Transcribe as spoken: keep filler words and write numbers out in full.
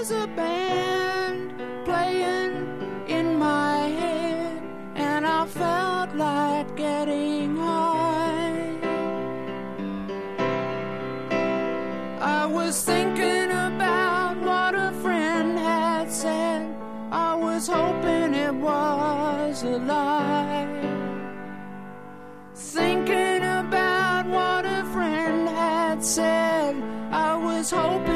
was a band playing in my head, and I felt like getting high. I was thinking about what a friend had said. I was hoping it was a lie. Thinking about what a friend had said, I was hoping